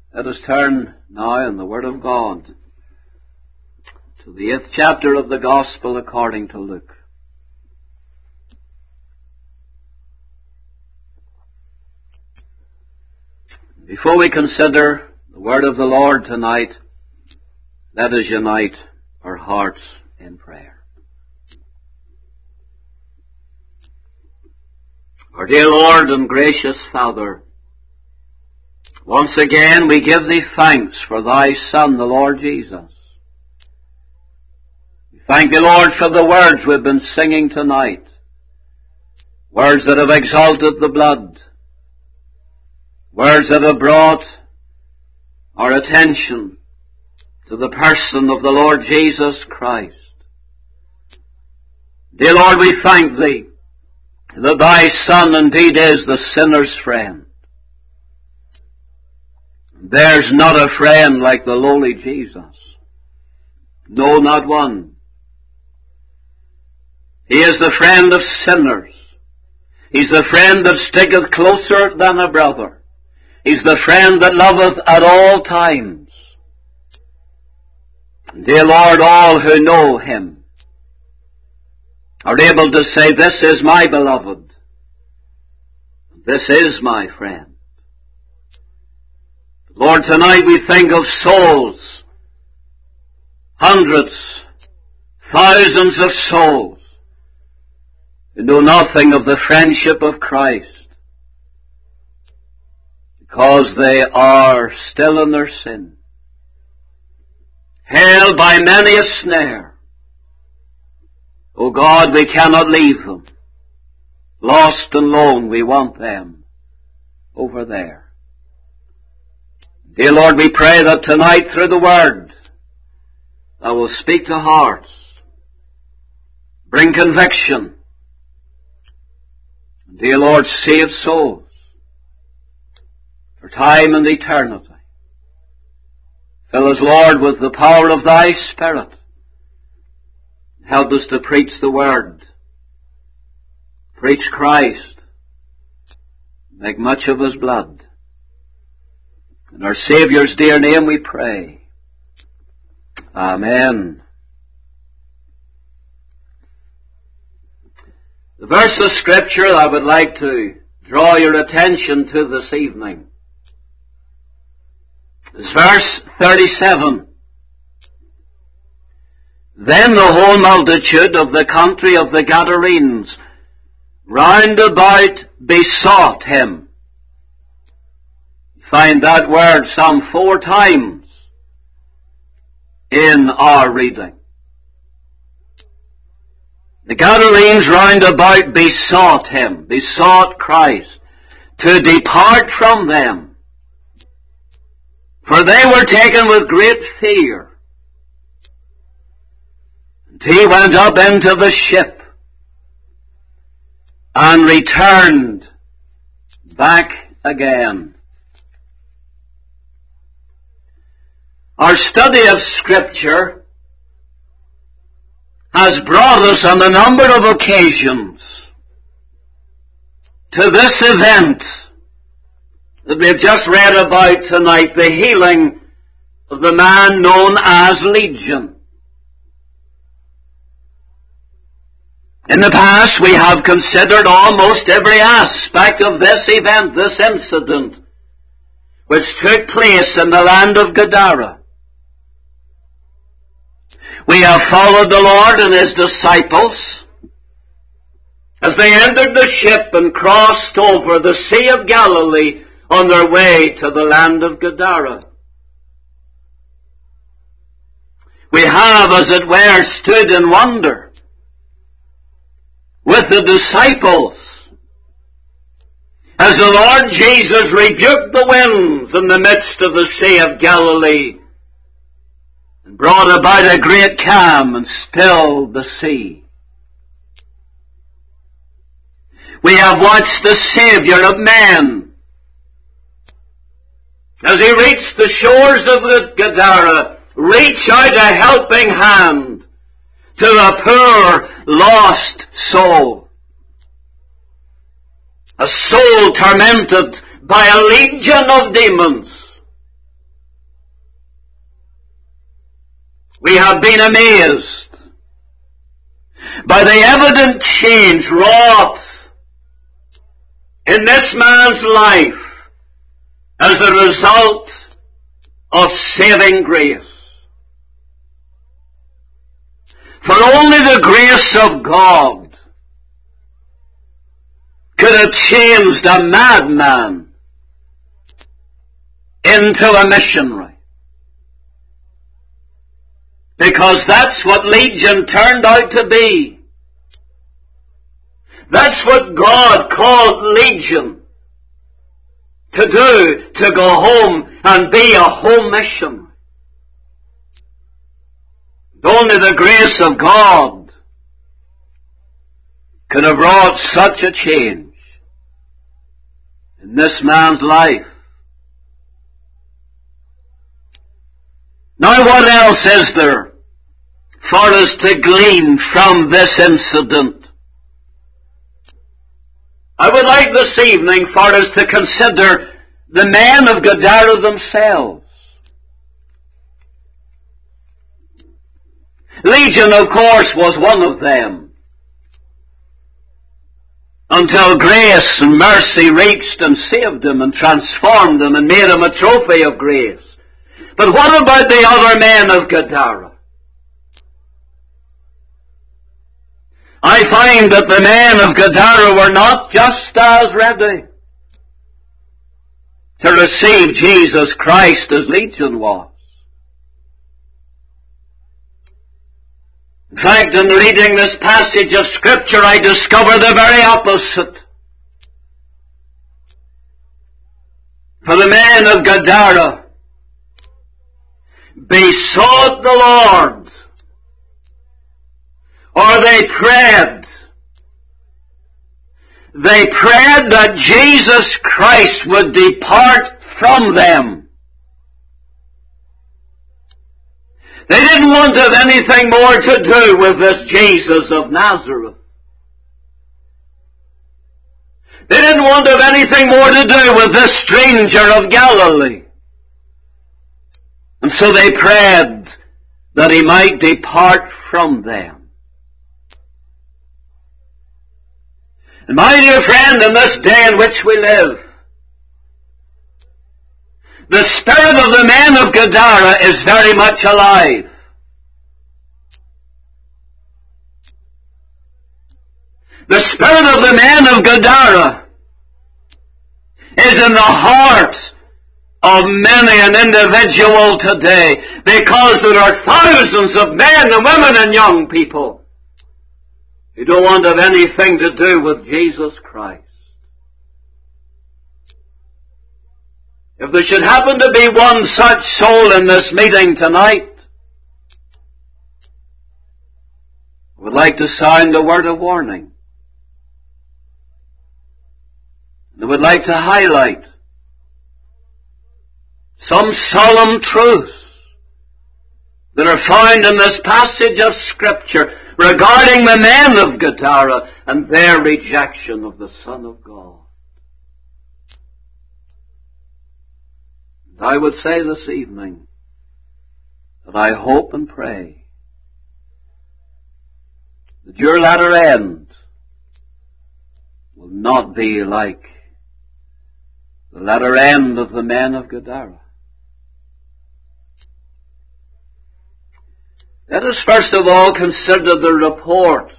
Let us turn now in the Word of God to the 8th chapter of the Gospel according to Luke. Before we consider the Word of the Lord tonight, let us unite our hearts in prayer. Our dear Lord and gracious Father, once again we give Thee thanks for Thy Son, the Lord Jesus. We thank Thee, Lord, for the words we've been singing tonight. Words that have exalted the blood. Words that have brought our attention to the person of the Lord Jesus Christ. Dear Lord, we thank Thee that Thy Son indeed is the sinner's friend. There's not a friend like the lowly Jesus. No, not one. He is the friend of sinners. He's the friend that sticketh closer than a brother. He's the friend that loveth at all times. Dear Lord, all who know Him are able to say, this is my beloved. This is my friend. Lord, tonight we think of souls, hundreds, thousands of souls who know nothing of the friendship of Christ because they are still in their sin, held by many a snare. O God, we cannot leave them. Lost and lone, we want them over there. Dear Lord, we pray that tonight through the Word, Thou will speak to hearts, bring conviction. Dear Lord, save souls for time and eternity. Fill us, Lord, with the power of Thy Spirit. Help us to preach the Word, preach Christ, make much of His blood. In our Saviour's dear name we pray. Amen. The verse of Scripture I would like to draw your attention to this evening is verse 37. Then the whole multitude of the country of the Gadarenes round about besought Him. Find that word some 4 times in our reading. The Gadarenes round about besought Him, besought Christ to depart from them, for they were taken with great fear. And He went up into the ship and returned back again. Our study of Scripture has brought us on a number of occasions to this event that we've just read about tonight, the healing of the man known as Legion. In the past we have considered almost every aspect of this event, this incident, which took place in the land of Gadara. We have followed the Lord and His disciples as they entered the ship and crossed over the Sea of Galilee on their way to the land of Gadara. We have, as it were, stood in wonder with the disciples as the Lord Jesus rebuked the winds in the midst of the Sea of Galilee, brought about a great calm and stilled the sea. We have watched the Savior of men as He reached the shores of the Gadara, reach out a helping hand to a poor, lost soul. A soul tormented by a legion of demons. We have been amazed by the evident change wrought in this man's life as a result of saving grace. For only the grace of God could have changed a madman into a missionary. Because that's what Legion turned out to be. That's what God called Legion to do, to go home and be a home missionary. Only the grace of God could have wrought such a change in this man's life. Now what else is there for us to glean from this incident? I would like this evening for us to consider the men of Gadara themselves. Legion, of course, was one of them, until grace and mercy reached and saved him and transformed him and made him a trophy of grace. But what about the other men of Gadara? I find that the men of Gadara were not just as ready to receive Jesus Christ as Legion was. In fact, in reading this passage of Scripture, I discover the very opposite. For the men of Gadara besought the Lord, or they prayed. They prayed that Jesus Christ would depart from them. They didn't want to have anything more to do with this Jesus of Nazareth. They didn't want to have anything more to do with this stranger of Galilee. And so they prayed that he might depart from them. And my dear friend, in this day in which we live, the spirit of the men of Gadara is very much alive. The spirit of the men of Gadara is in the heart of many an individual today, because there are thousands of men and women and young people who don't want to have anything to do with Jesus Christ. If there should happen to be one such soul in this meeting tonight, I would like to sound a word of warning. I would like to highlight some solemn truths that are found in this passage of Scripture regarding the men of Gadara and their rejection of the Son of God. I would say this evening that I hope and pray that your latter end will not be like the latter end of the men of Gadara. Let us first of all consider the report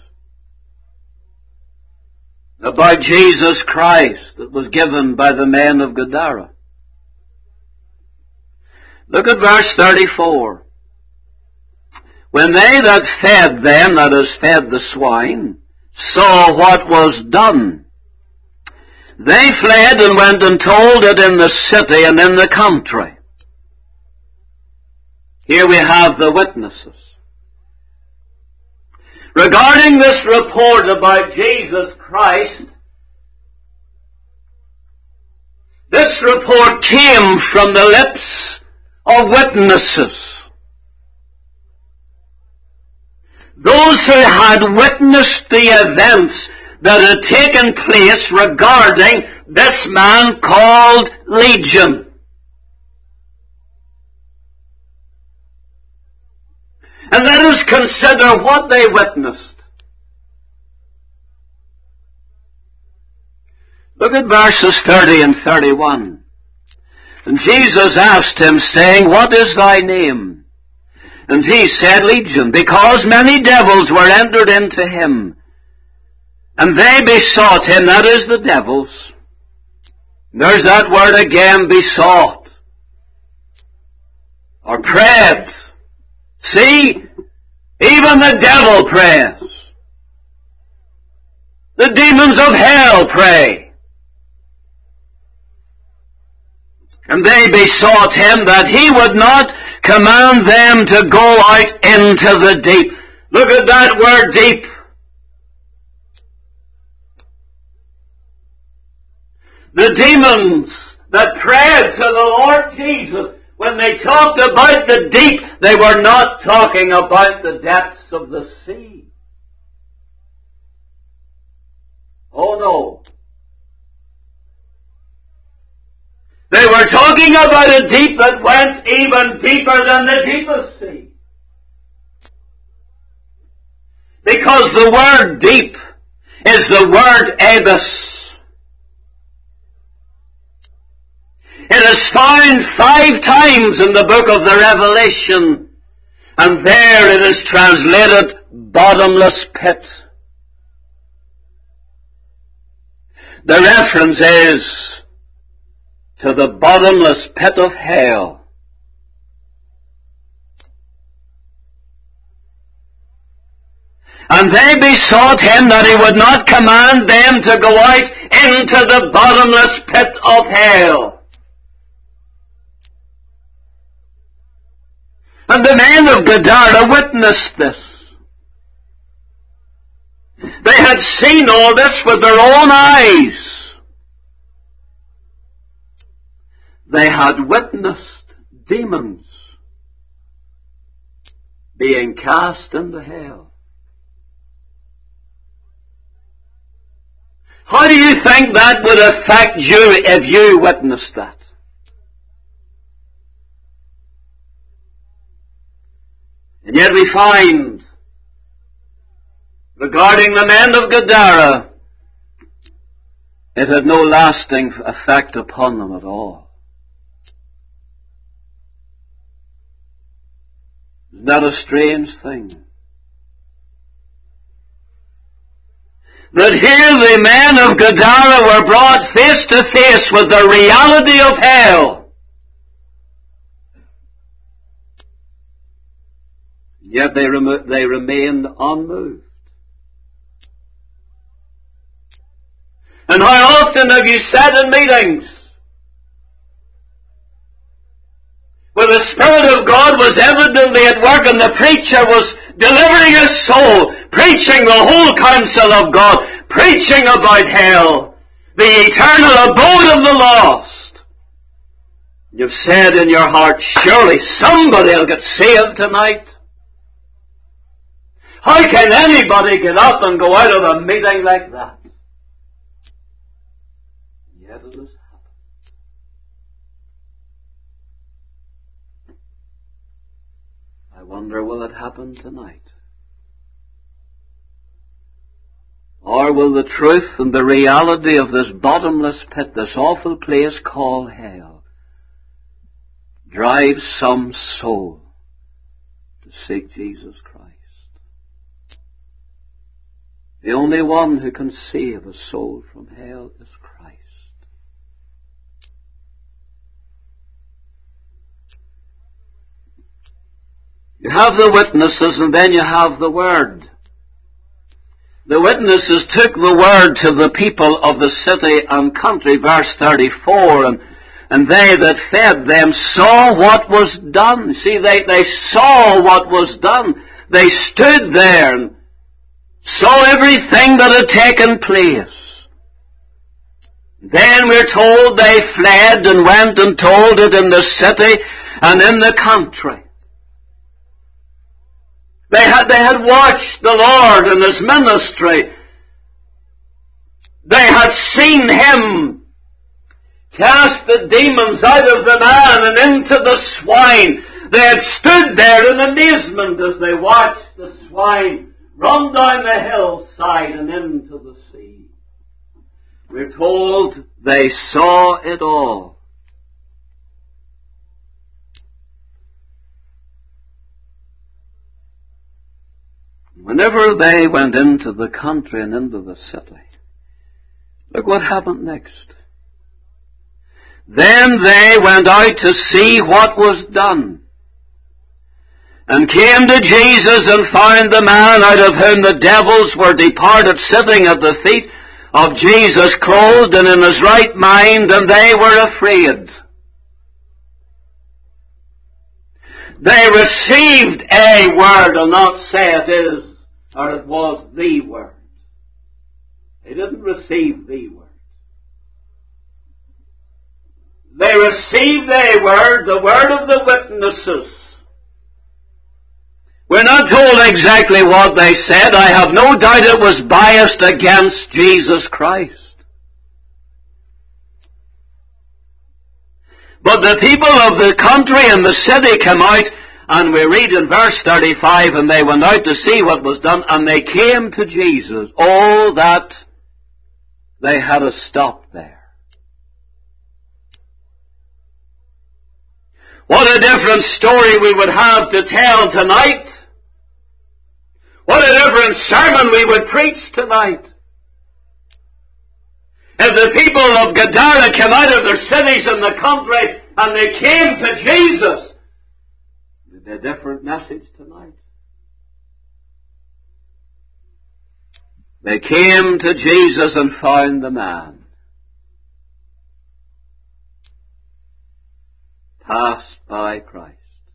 about Jesus Christ that was given by the men of Gadara. Look at verse 34. When they that fed them, that is, fed the swine, saw what was done, they fled and went and told it in the city and in the country. Here we have the witnesses. Regarding this report about Jesus Christ, this report came from the lips of witnesses. Those who had witnessed the events that had taken place regarding this man called Legion. consider what they witnessed. Look at verses 30 and 31. And Jesus asked him, saying, What is thy name? And he said, Legion, because many devils were entered into him. And they besought him, that is the devils. There's that word again, besought. Or prayed. See, even the devil prays. The demons of hell pray. And they besought him that he would not command them to go out into the deep. Look at that word, deep. The demons that prayed to the Lord Jesus, when they talked about the deep, they were not talking about the depths of the sea. Oh no. They were talking about a deep that went even deeper than the deepest sea. Because the word deep is the word abyss. It is found 5 times in the book of the Revelation, and there it is translated bottomless pit. The reference is to the bottomless pit of hell. And they besought him that he would not command them to go out into the bottomless pit of hell. And the men of Gadara witnessed this. They had seen all this with their own eyes. They had witnessed demons being cast into hell. How do you think that would affect you if you witnessed that? And yet we find, regarding the men of Gadara, it had no lasting effect upon them at all. Isn't that a strange thing? That here the men of Gadara were brought face to face with the reality of hell. Yet they remained unmoved. And how often have you sat in meetings where the Spirit of God was evidently at work and the preacher was delivering his soul, preaching the whole counsel of God, preaching about hell, the eternal abode of the lost. You've said in your heart, surely somebody will get saved tonight. How can anybody get up and go out of a meeting like that? Yet it has happened. I wonder, will it happen tonight? Or will the truth and the reality of this bottomless pit, this awful place called hell, drive some soul to seek Jesus Christ? The only one who can save a soul from hell is Christ. You have the witnesses and then you have the Word. The witnesses took the Word to the people of the city and country, verse 34, and they that fed them saw what was done. See, they saw what was done. They stood there and saw everything that had taken place. Then we're told they fled and went and told it in the city and in the country. They had watched the Lord in His ministry. They had seen Him cast the demons out of the man and into the swine. They had stood there in amazement as they watched the swine run down the hillside and into the sea. We're told they saw it all. Whenever they went into the country and into the city, look what happened next. Then they went out to see what was done, and came to Jesus and found the man out of whom the devils were departed sitting at the feet of Jesus, clothed and in his right mind, and they were afraid. They received a word, and not say it is, or it was the word. They didn't receive the word. They received a word, the word of the witnesses. We're not told exactly what they said. I have no doubt it was biased against Jesus Christ. But the people of the country and the city came out, and we read in verse 35, and they went out to see what was done, and they came to Jesus. Oh, that they had a stop there. What a different story we would have to tell tonight. What a different sermon we would preach tonight. If the people of Gadara came out of their cities and the country and they came to Jesus, it'd be a different message tonight. They came to Jesus and found the man passed by Christ.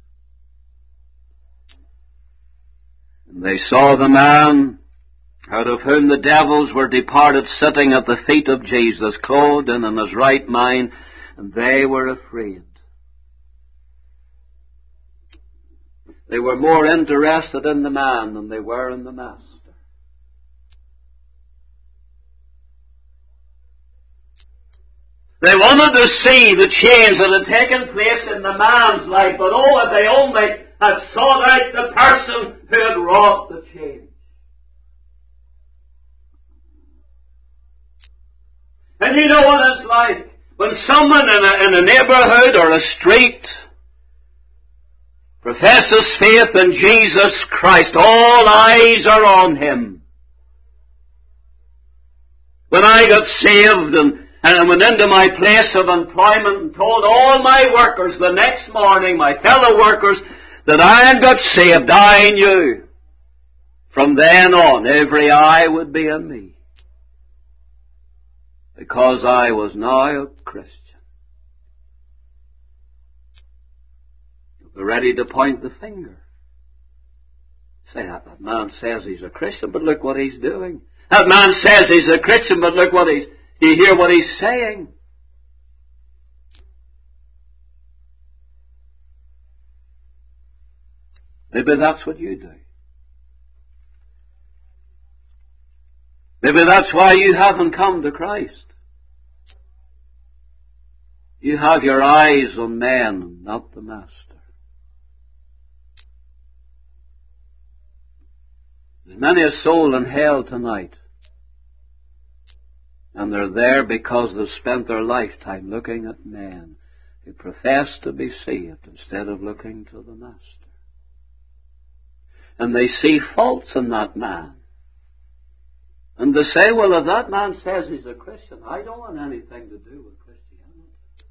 And they saw the man out of whom the devils were departed sitting at the feet of Jesus, clothed and in his right mind, and they were afraid. They were more interested in the man than they were in the master. They wanted to see the change that had taken place in the man's life, but oh, if they only had sought out the person who had wrought the change. And you know what it's like when someone in a neighborhood or a street professes faith in Jesus Christ. All eyes are on him. When I got saved and went into my place of employment and told all my workers the next morning, my fellow workers, that I had got saved, I knew from then on every eye would be on me. Because I was now a Christian. They're ready to point the finger. Say, that man says he's a Christian, but look what he's doing. That man says he's a Christian, but look what you hear what he's saying. Maybe that's what you do. Maybe that's why you haven't come to Christ. You have your eyes on men, not the Master. There's many a soul in hell tonight. And they're there because they've spent their lifetime looking at men who profess to be saved instead of looking to the Master. And they see faults in that man. And they say, well, if that man says he's a Christian, I don't want anything to do with Christianity.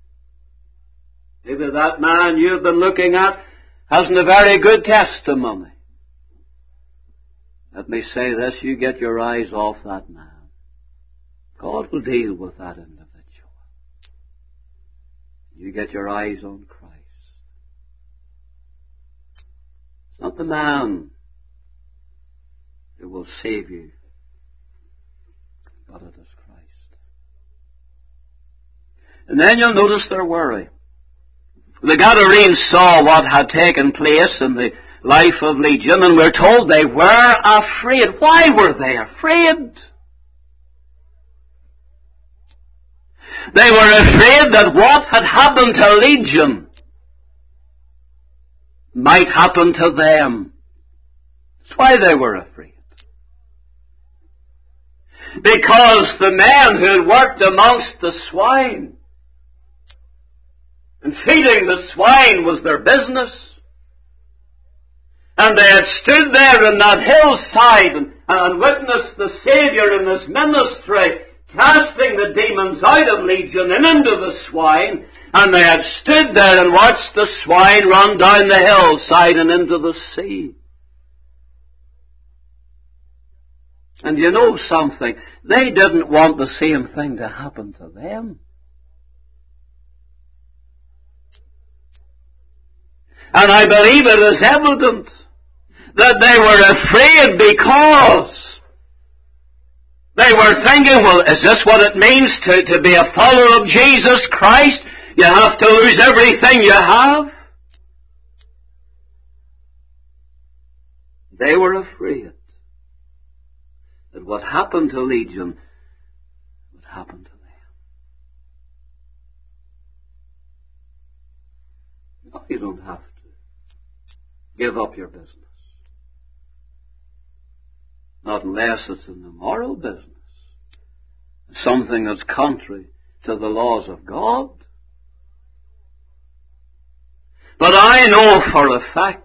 Maybe that man you've been looking at hasn't a very good testimony. Let me say this, you get your eyes off that man. God will deal with that individual. You get your eyes on Christ. It's not the man who will save you, but it is Christ. And then you'll notice their worry. The Gadarenes saw what had taken place in the life of Legion, and we're told they were afraid. Why were they afraid? They were afraid that what had happened to Legion might happen to them. That's why they were afraid. Because the men who had worked amongst the swine, and feeding the swine was their business, and they had stood there in that hillside and witnessed the Saviour in His ministry casting the demons out of Legion and into the swine, and they had stood there and watched the swine run down the hillside and into the sea. And you know something? They didn't want the same thing to happen to them. And I believe it is evident that they were afraid because they were thinking, well, is this what it means to be a follower of Jesus Christ? You have to lose everything you have? They were afraid that what happened to Legion would happen to them. No, you don't have to give up your business. Not unless it's an immoral business. Something that's contrary to the laws of God. But I know for a fact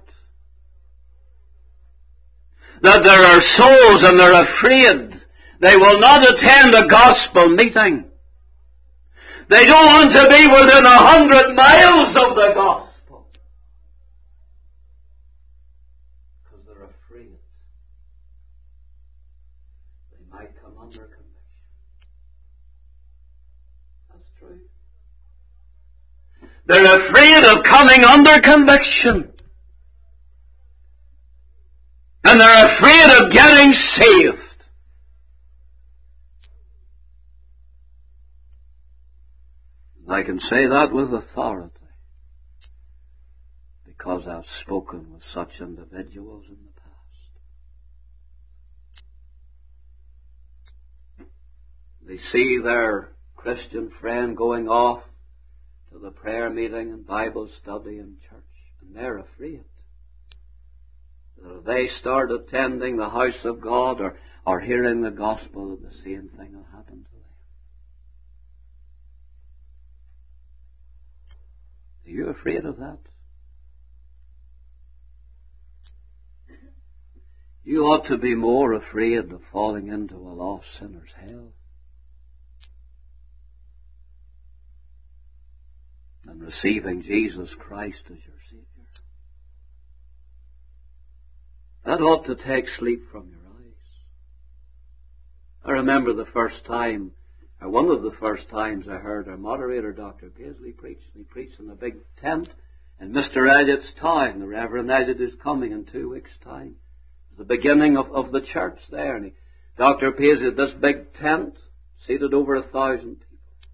that there are souls and they're afraid. They will not attend a gospel meeting. They don't want to be within 100 miles of the gospel. Because they're afraid. They might come under conviction. That's true. They're afraid of coming under conviction. And they're afraid of getting saved. I can say that with authority because I've spoken with such individuals in the past. They see their Christian friend going off to the prayer meeting and Bible study in church, and they're afraid that if they start attending the house of God or hearing the gospel, the same thing will happen to them. Are you afraid of that? You ought to be more afraid of falling into a lost sinner's hell than receiving Jesus Christ as your Savior. That ought to take sleep from your eyes. I remember the first time, or one of the first times I heard our moderator, Dr. Paisley, preach. He preached in a big tent in Mr. Elliott's town. The Reverend Elliott is coming in 2 weeks' time. The beginning of the church there. And Dr. Paisley had this big tent, seated over 1,000 people.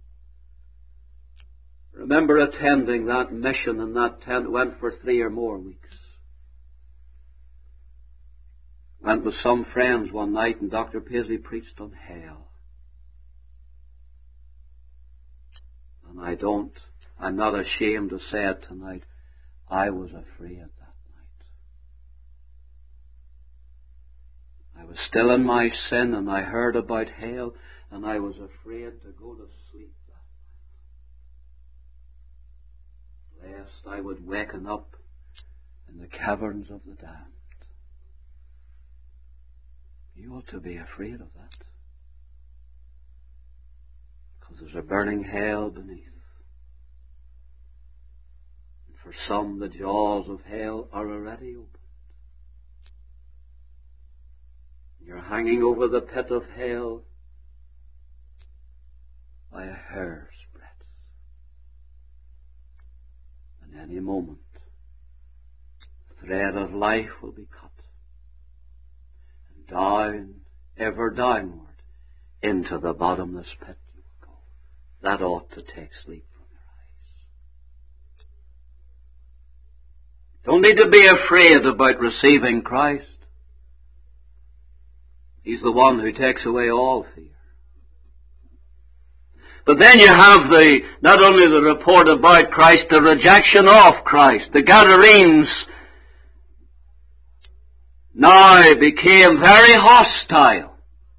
I remember attending that mission in that tent. Went for 3 or more weeks. Went with some friends one night and Dr. Paisley preached on hell. And I'm not ashamed to say it tonight, I was afraid that night. I was still in my sin and I heard about hell and I was afraid to go to sleep that night, lest I would waken up in the caverns of the damned. You ought to be afraid of that. Because there's a burning hell beneath. And for some, the jaws of hell are already opened. You're hanging over the pit of hell by a hair's breadth. And any moment, the thread of life will be cut. Down, ever downward, into the bottomless pit you will go. That ought to take sleep from your eyes. Don't need to be afraid about receiving Christ. He's the one who takes away all fear. But then you have not only the report about Christ, the rejection of Christ. The Gadarenes now became very hostile.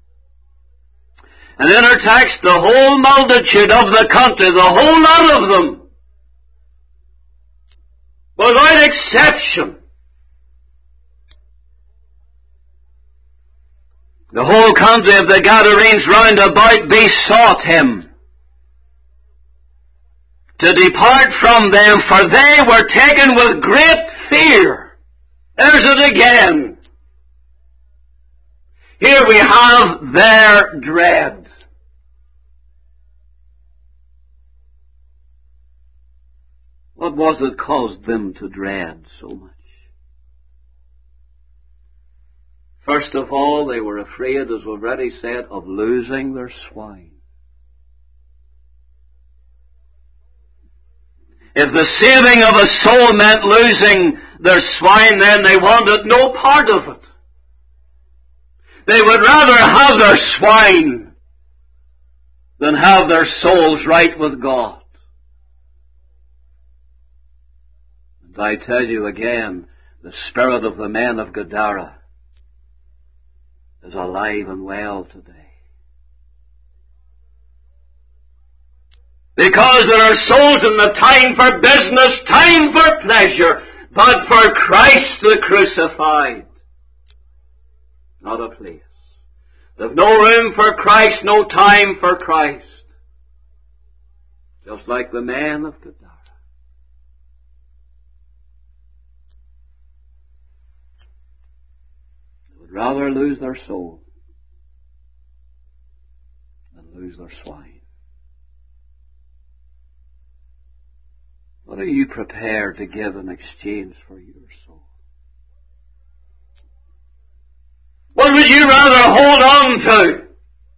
And in our text, the whole multitude of the country, the whole lot of them, without exception, the whole country of the Gadarenes round about besought him to depart from them, for they were taken with great fear. There's it again. Here we have their dread. What was it caused them to dread so much? First of all, they were afraid, as we've already said, of losing their swine. If the saving of a soul meant losing their swine, then they wanted no part of it. They would rather have their swine than have their souls right with God. And I tell you again, the spirit of the men of Gadara is alive and well today. Because there are souls in the time for business, time for pleasure, but for Christ the crucified. Not a place. There's no room for Christ, no time for Christ. Just like the men of Gadara. They would rather lose their soul than lose their swine. What are you prepared to give in exchange for your soul? What would you rather hold on to?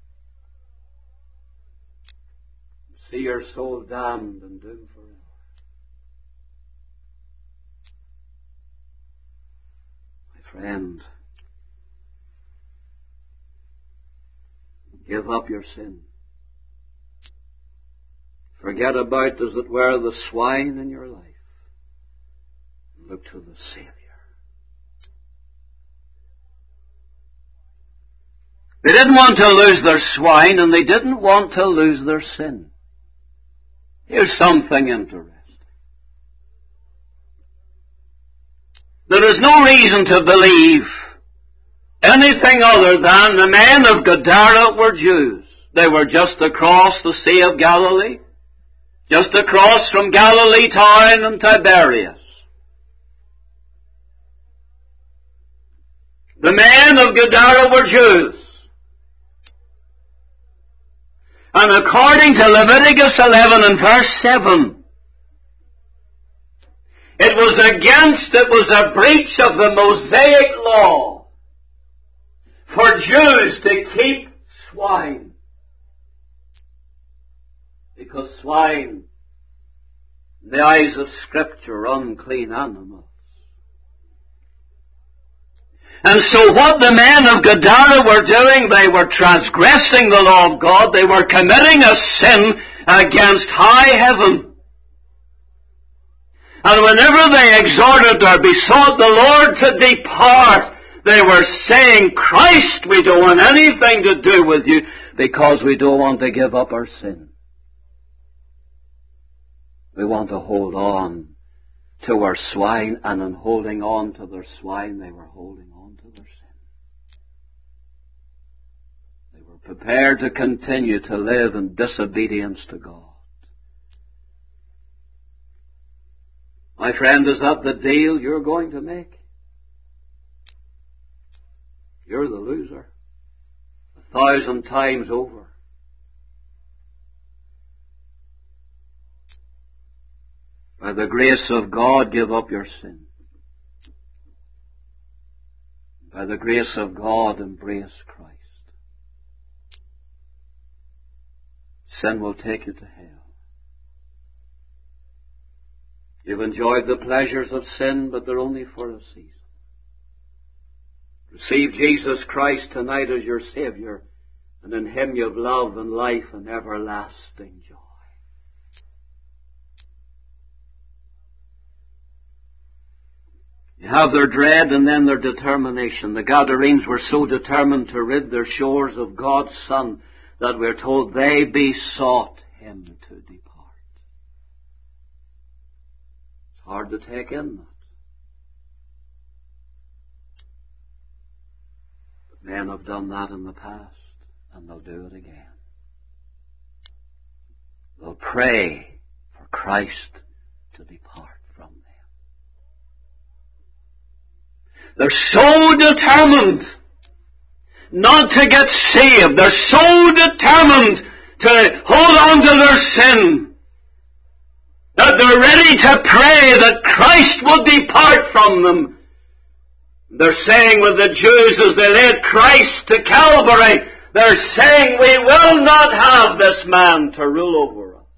See your soul damned and doomed forever. My friend, give up your sin. Forget about, as it were, the swine in your life. Look to the Savior. They didn't want to lose their swine, and they didn't want to lose their sin. Here's something interesting. There is no reason to believe anything other than the men of Gadara were Jews. They were just across the Sea of Galilee. Just across from Galilee town and Tiberias. The men of Gadara were Jews. And according to Leviticus 11 and verse 7, it was a breach of the Mosaic law for Jews to keep swine. Because swine, in the eyes of Scripture, are unclean animals. And so what the men of Gadara were doing, they were transgressing the law of God. They were committing a sin against high heaven. And whenever they exhorted or besought the Lord to depart, they were saying, Christ, we don't want anything to do with you because we don't want to give up our sin. We want to hold on to our swine, and in holding on to their swine, they were holding on to their sin. They were prepared to continue to live in disobedience to God. My friend, is that the deal you're going to make? You're the loser. 1,000 times over. By the grace of God, give up your sin. By the grace of God, embrace Christ. Sin will take you to hell. You've enjoyed the pleasures of sin, but they're only for a season. Receive Jesus Christ tonight as your Savior, and in Him you have love and life and everlasting joy. You have their dread and then their determination. The Gadarenes were so determined to rid their shores of God's Son that we're told they besought Him to depart. It's hard to take in that. But men have done that in the past, and they'll do it again. They'll pray for Christ to depart from them. They're so determined not to get saved. They're so determined to hold on to their sin that they're ready to pray that Christ will depart from them. They're saying with the Jews as they led Christ to Calvary, they're saying, we will not have this man to rule over us.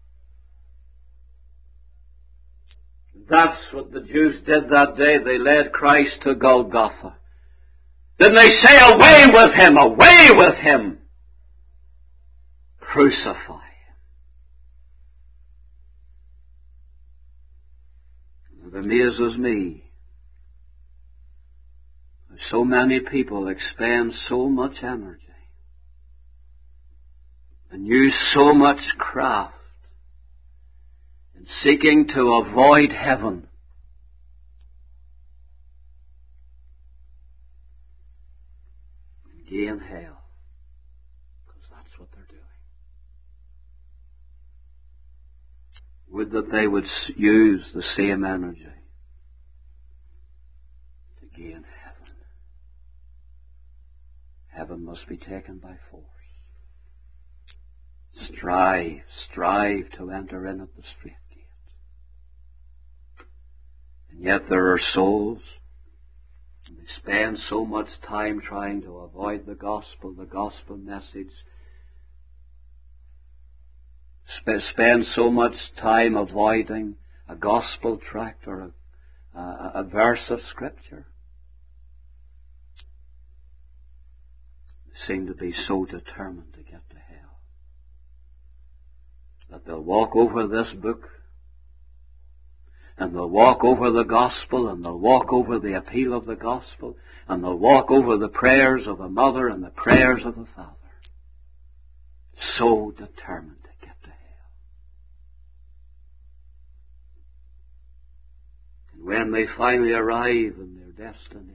That's what the Jews did that day. They led Christ to Golgotha. Didn't they say, away with him, away with him? Crucify him. It amazes me. So many people expend so much energy and use so much craft in seeking to avoid heaven and gain hell, because that's what they're doing. Would that they would use the same energy to gain heaven. Heaven must be taken by force. Strive to enter in at the strait gate. And yet there are souls, and they spend so much time trying to avoid the gospel message, spend so much time avoiding a gospel tract or a verse of Scripture. Seem to be so determined to get to hell that they'll walk over this book, and they'll walk over the gospel, and they'll walk over the appeal of the gospel, and they'll walk over the prayers of the mother and the prayers of the father. So determined to get to hell. And when they finally arrive in their destination,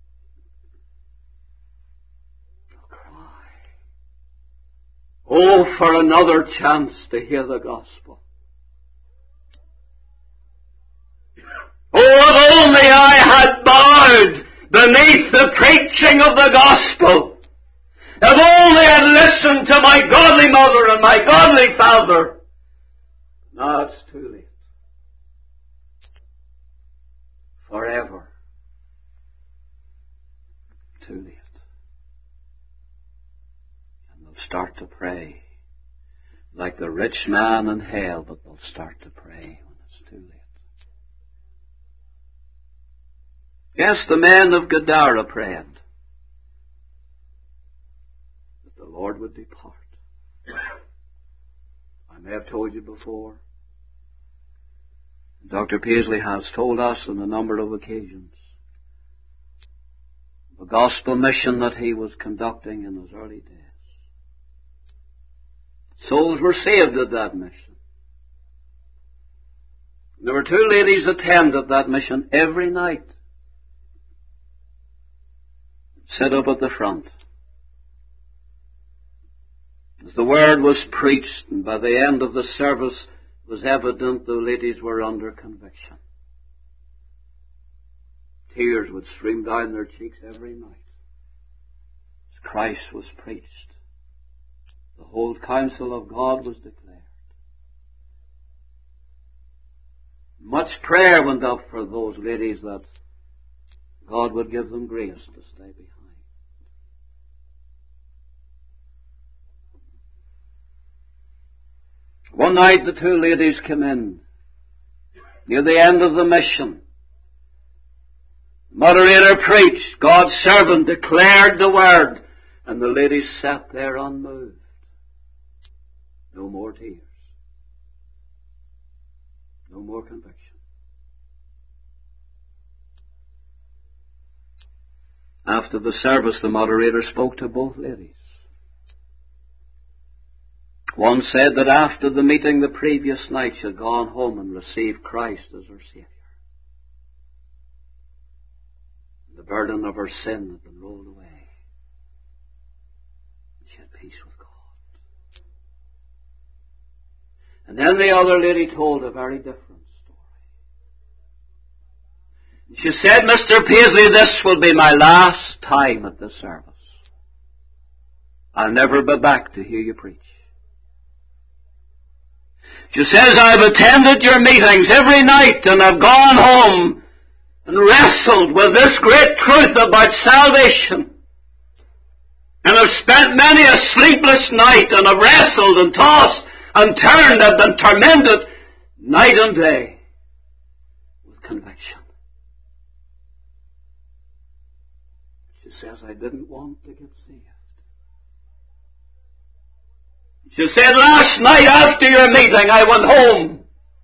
oh, for another chance to hear the gospel. Oh, if only I had bowed beneath the preaching of the gospel. If only I had listened to my godly mother and my godly father. Now it's too late. Forever. Too late. Start to pray like the rich man in hell, but they'll start to pray when it's too late. Yes, the men of Gadara prayed that the Lord would depart. I may have told you before, Dr. Paisley has told us on a number of occasions, the gospel mission that he was conducting in his early days. Souls were saved at that mission. There were two ladies attended that mission every night. Sit up at the front. As the word was preached, and by the end of the service it was evident the ladies were under conviction. Tears would stream down their cheeks every night as Christ was preached. The whole counsel of God was declared. Much prayer went up for those ladies that God would give them grace to stay behind. One night the two ladies came in near the end of the mission. The moderator preached. God's servant declared the word, and the ladies sat there unmoved. No more tears. No more conviction. After the service, the moderator spoke to both ladies. One said that after the meeting the previous night she had gone home and received Christ as her Saviour. The burden of her sin had been rolled away. She had peace with God. And then the other lady told a very different story. She said, Mr. Paisley, this will be my last time at this service. I'll never be back to hear you preach. She says, I've attended your meetings every night and I've gone home and wrestled with this great truth about salvation. And I've spent many a sleepless night and I've wrestled and tossed and turned and been tormented night and day with conviction. She says, I didn't want to get saved. She said, last night after your meeting I went home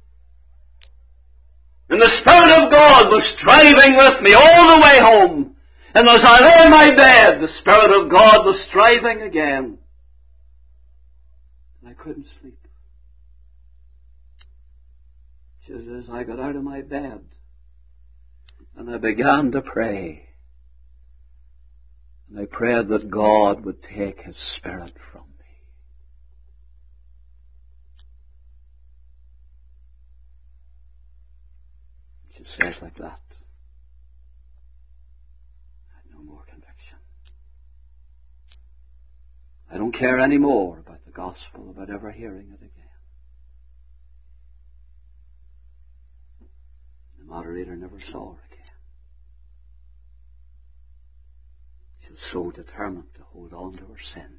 and the Spirit of God was striving with me all the way home. And as I lay in my bed, the Spirit of God was striving again. And I couldn't sleep. She says, I got out of my bed and I began to pray. And I prayed that God would take His Spirit from me. She says like that. I had no more conviction. I don't care any more about the gospel, about ever hearing it again. The moderator never saw her again. She was so determined to hold on to her sin.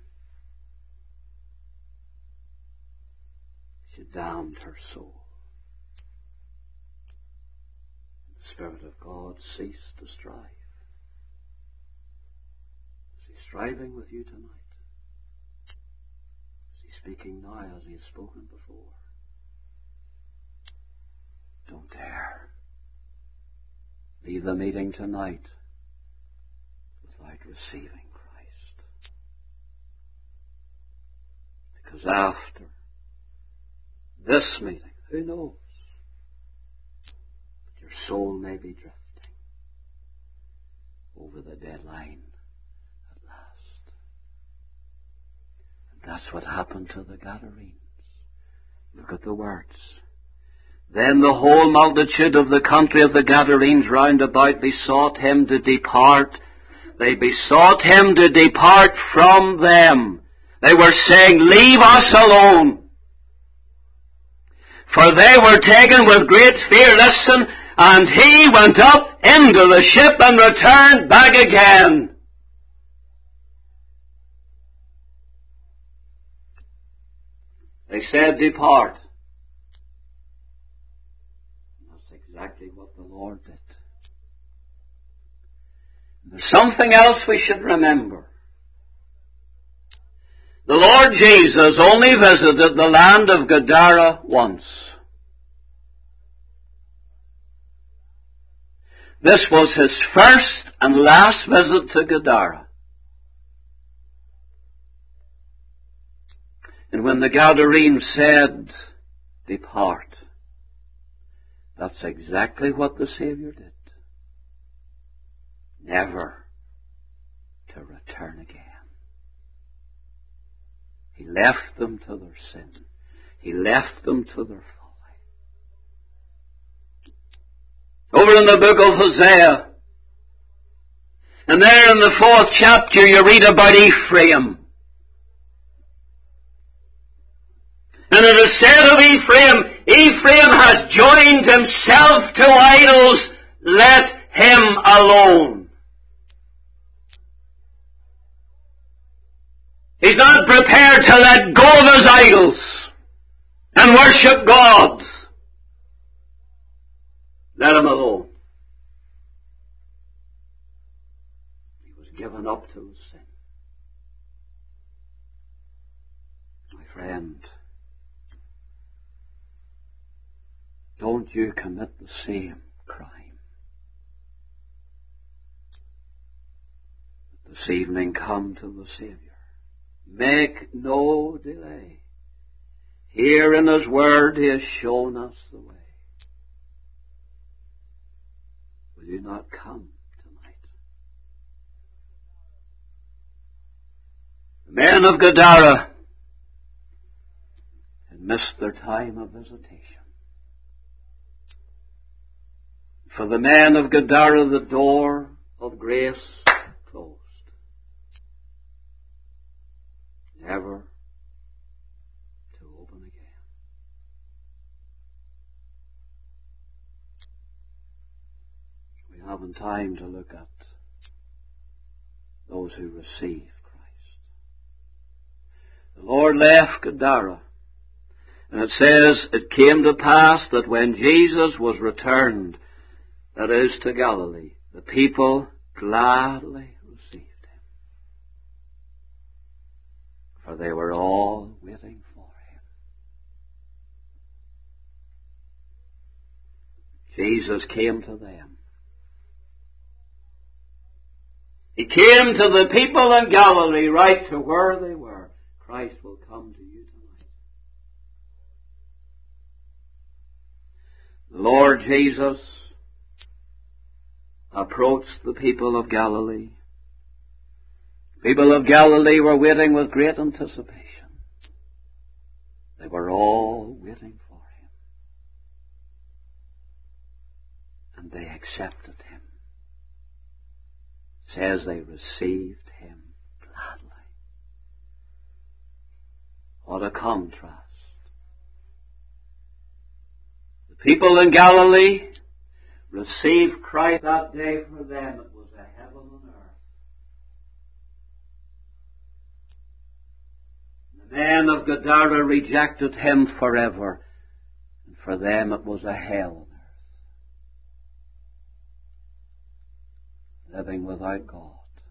She damned her soul. The Spirit of God ceased to strive. Is He striving with you tonight? Is He speaking now as He has spoken before? Don't dare leave the meeting tonight without receiving Christ. Because after this meeting, who knows? Your soul may be drifting over the dead line at last. And that's what happened to the Gadarenes. Look at the words. Then the whole multitude of the country of the Gadarenes round about besought Him to depart. They besought Him to depart from them. They were saying, leave us alone. For they were taken with great fear. Listen, and He went up into the ship and returned back again. They said, depart. That's exactly what the Lord did. There's something else we should remember. The Lord Jesus only visited the land of Gadara once. This was His first and last visit to Gadara. And when the Gadarenes said, depart, that's exactly what the Savior did. Never to return again. He left them to their sin. He left them to their folly. Over in the book of Hosea, and there in the 4th chapter you read about Ephraim. And it is said of Ephraim, Ephraim has joined himself to idols, let him alone. He's not prepared to let go of his idols and worship God. Let him alone. He was given up to his sin. My friend, don't you commit the same crime. This evening come to the Saviour. Make no delay. Here in His Word He has shown us the way. Will you not come tonight? The men of Gadara had missed their time of visitation. For the men of Gadara, the door of grace closed, never to open again. We haven't time to look at those who received Christ. The Lord left Gadara, and it says, it came to pass that when Jesus was returned, that is, to Galilee, the people gladly received Him, for they were all waiting for Him. Jesus came to them. He came to the people in Galilee, right to where they were. Christ will come to you tonight. The Lord Jesus approached the people of Galilee. People of Galilee were waiting with great anticipation. They were all waiting for Him. And they accepted Him. It says they received Him gladly. What a contrast. The people in Galilee received Christ that day. For them it was a heaven on earth. The men of Gadara rejected Him forever, and for them it was a hell on earth. Living without God.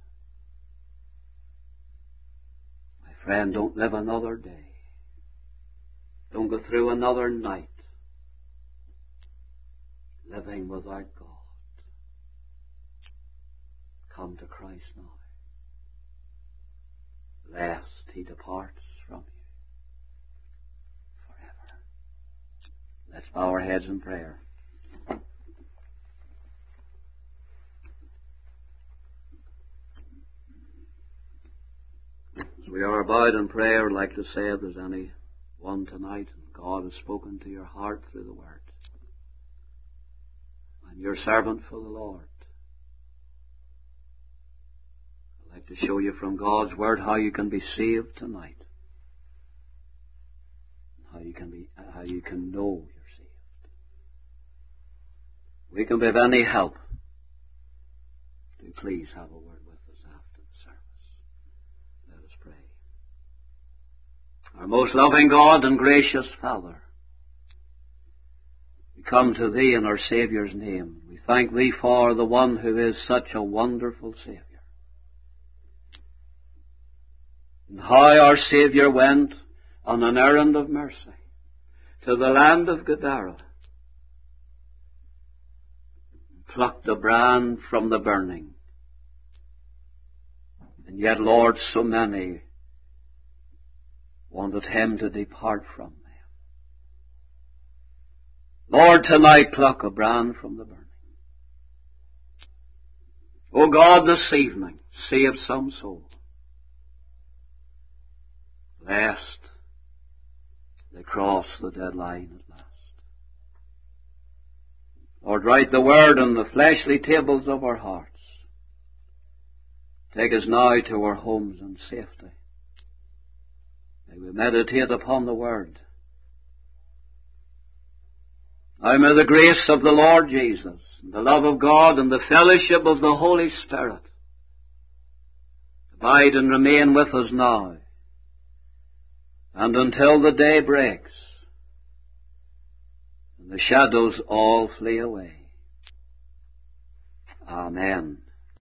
My friend, don't live another day. Don't go through another night living without God. Come to Christ now, lest He departs from you forever. Let's bow our heads in prayer. As we are bowed in prayer, I'd like to say, if there's any one tonight, God has spoken to your heart through the Word, and your servant for the Lord, I'd like to show you from God's Word how you can be saved tonight, how you can know you're saved. We can be of any help. Do please have a word with us after the service. Let us pray. Our most loving God and gracious Father, we come to Thee in our Saviour's name. We thank Thee for the one who is such a wonderful Saviour. And how our Saviour went on an errand of mercy to the land of Gadara, plucked a brand from the burning. And yet, Lord, so many wanted Him to depart from them. Lord, tonight pluck a brand from the burning. O God, this evening, save some soul, lest they cross the deadline at last. Lord, write the Word on the fleshly tables of our hearts. Take us now to our homes in safety. May we meditate upon the Word. Now may the grace of the Lord Jesus, and the love of God, and the fellowship of the Holy Spirit abide and remain with us now, and until the day breaks, and the shadows all flee away. Amen.